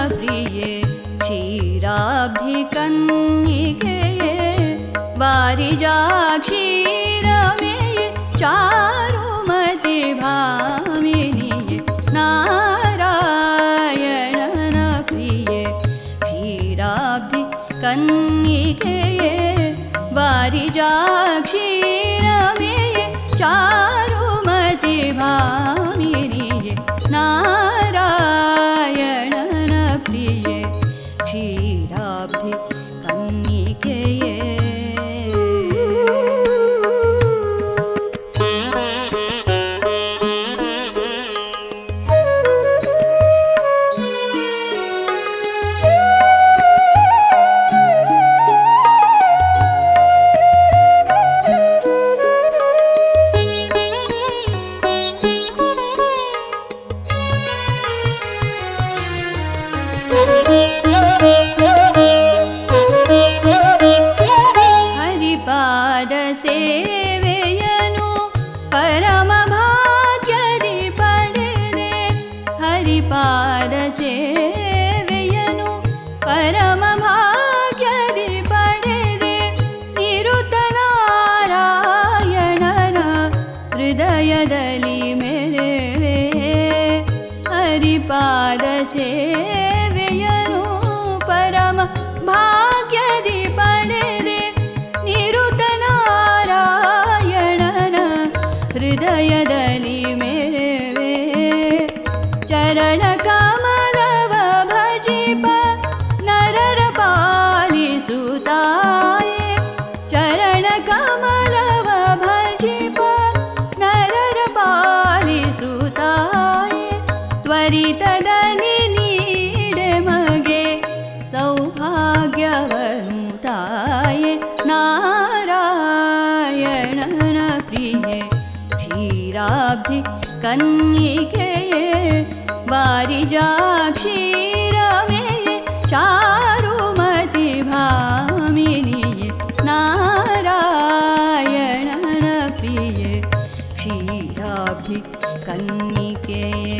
प्रिये क्षीराब्धिकन्यिकेये वारिजाक्षीरमेये चारुमति भामिनिये नारायणन प्रिये क्षीराब्धिकन्यिकेये वारिजाक्षीरमेये चारुमति भामिनिये नारायणन प्रिये क्षीराब्धिकन्यिकेये सेवेयनु परम भाग्यदि पडेरे हरिपाद सेवेयनु परम भाग्यदि पडेरे निरुत नारायणन हृदयदलि मेरेवे हरिपाद सेवेयनु परम भाग्यदि पडेरे हृदयदलि मेरेवे चरण कमलव भजिप नरर पालिसुताये चरण कमलव भजिप नरर पालिसुताये त्वरितदलि नीडे मगे सौभाग्यवनुताये नारायणन प्रिये क्षीराब्धिकन्यिकेये वारिजाक्षीरमेये चारुमति भामिनिये नारायणन प्रिये क्षीराब्धिकन्यिकेये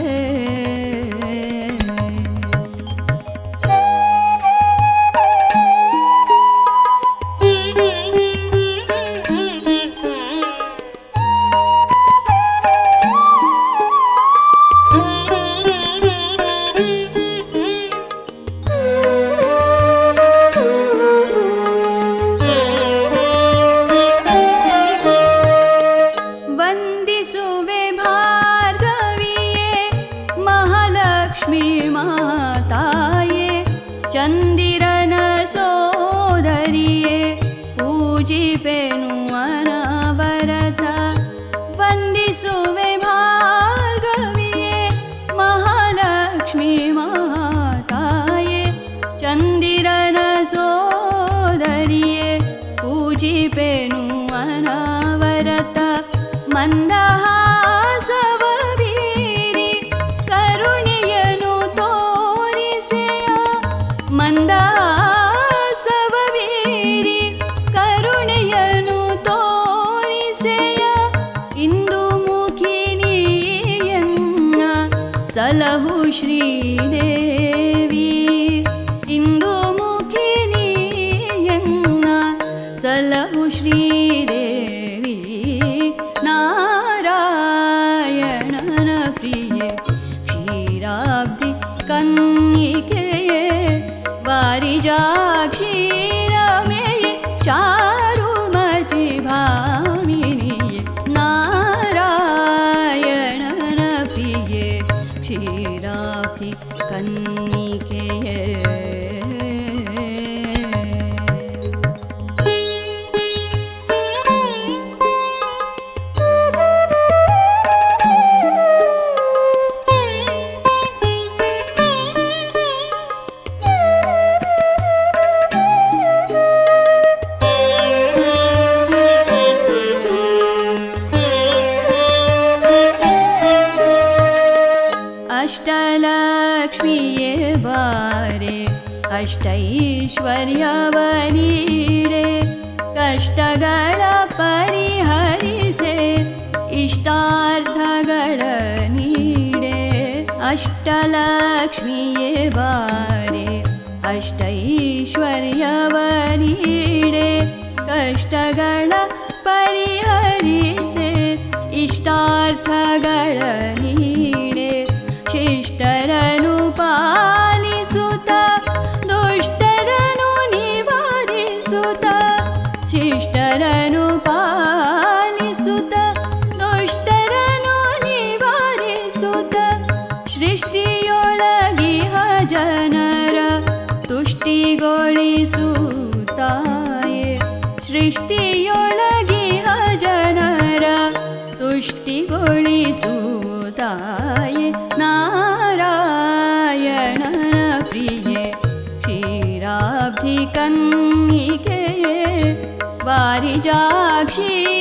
माताये चंदिरन सोदरिये पूजिपेनु अनवरत ವಂದಿಸುವೆ ಭಾರ್ಗವಿಯೇ ಮಹಾಲಕ್ಷ್ಮೀ ಮಾತಾಯೇ ಚಂದಿರನ ಸೋದರಿಯೇ पूजिपेनु अनवरत ಮಂದಹಾಸವ ಬೀರಿ ಕರುಣೆಯನು ತೋರಿಸೆಯ ಮಂದಹಾಸವ ಬೀರಿ ಕರುಣೆಯನು ತೋರಿಸೆಯ ಇಂದು ಮುಖಿನಿಯನ್ನ ಸಲಹು ಶ್ರೀದೇವಿ ಇಂದು ಮುಖಿನಿಯನ್ನ ಸಲಹು ಶ್ರೀದೇವಿ ನಾರಾಯಣನ ಪ್ರಿಯೆ क्षीराब्धिकन्यिकेये वारिजाक्षीरमेये चारुमति भामिनिये नारायणन प्रिये क्षीराब्धिकन्यिकेये अष्टलक्ष्मिये बारे अष्टैश्वर्यवनीडे कष्टಗಳ ಪರಿಹರಿಸೆ ಇಷ್ಟಾರ್ಥಗಳ ನೀಡೆ अष्टलक्ष्मिये ಅಷ್ಟಲಕ್ಷ್ಮಿಯೇ ಬಾರೆ ಅಷ್ಟೈಶ್ವರ್ಯವರೀಡೆ ಕಷ್ಟಗಳ ಪರಿಹರಿಸೆ ಇಷ್ಟಾರ್ಥಗಳ ನೀಡೆ ಶಿಷ್ಟರನು ಪಾಲಿಸುತ್ತ ದುಷ್ಟರನು ನಿವಾರಿಸುತ್ತ ಶಿಷ್ಟರನು ಪಾಲಿಸುತ್ತ ದುಷ್ಟರನು ನಿವಾರಿಸುತ್ತ ಸೃಷ್ಟಿಯೊಳಗಿಹ ಜನರ ತುಷ್ಟಿಗೊಳಿಸುತ್ತಾಯೆ ಸೃಷ್ಟಿಯೊಳಗಿಹ ಜನರ ತುಷ್ಟಿಗೊಳಿಸುತ್ತಾಯೆ ನಾರಾಯಣನ ಪ್ರಿಯೆ ಕ್ಷೀರಾಬ್ಧಿ ಕನ್ನಿಕೆಯೇ ವಾರಿಜಾಕ್ಷಿ